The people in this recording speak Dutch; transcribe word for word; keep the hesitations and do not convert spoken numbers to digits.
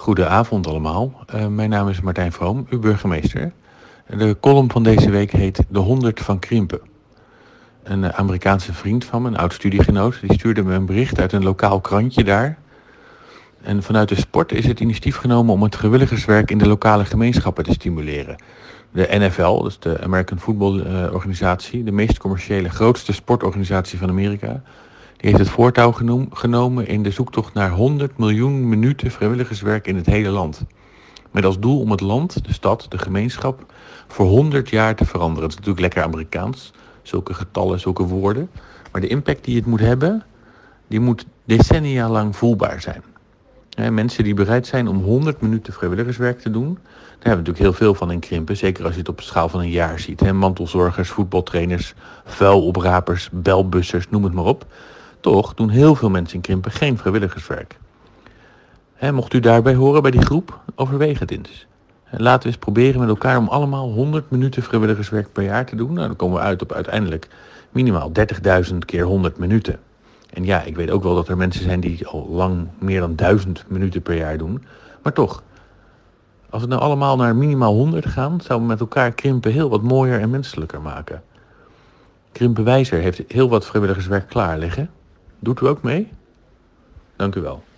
Goedenavond allemaal, uh, mijn naam is Martijn Vroom, uw burgemeester. De column van deze week heet De honderd van Krimpen. Een uh, Amerikaanse vriend van me, een oud studiegenoot, die stuurde me een bericht uit een lokaal krantje daar. En vanuit de sport is het initiatief genomen om het vrijwilligerswerk in de lokale gemeenschappen te stimuleren. De N F L, dus de American Football uh, Organisatie, de meest commerciële, grootste sportorganisatie van Amerika, die heeft het voortouw genoem, genomen in de zoektocht naar honderd miljoen minuten vrijwilligerswerk in het hele land. Met als doel om het land, de stad, de gemeenschap voor honderd jaar te veranderen. Dat is natuurlijk lekker Amerikaans, zulke getallen, zulke woorden. Maar de impact die het moet hebben, die moet decennia lang voelbaar zijn. He, mensen die bereid zijn om honderd minuten vrijwilligerswerk te doen, daar hebben we natuurlijk heel veel van in Krimpen. Zeker als je het op schaal van een jaar ziet. He, mantelzorgers, voetbaltrainers, vuiloprapers, belbussers, noem het maar op. Toch doen heel veel mensen in Krimpen geen vrijwilligerswerk. He, mocht u daarbij horen bij die groep, overweeg het eens. He, laten we eens proberen met elkaar om allemaal honderd minuten vrijwilligerswerk per jaar te doen. Nou, dan komen we uit op uiteindelijk minimaal dertigduizend keer honderd minuten. En ja, ik weet ook wel dat er mensen zijn die al lang meer dan duizend minuten per jaar doen. Maar toch, als we nou allemaal naar minimaal honderd gaan, zouden we met elkaar Krimpen heel wat mooier en menselijker maken. Krimpenwijzer heeft heel wat vrijwilligerswerk klaar liggen. Doet u ook mee? Dank u wel.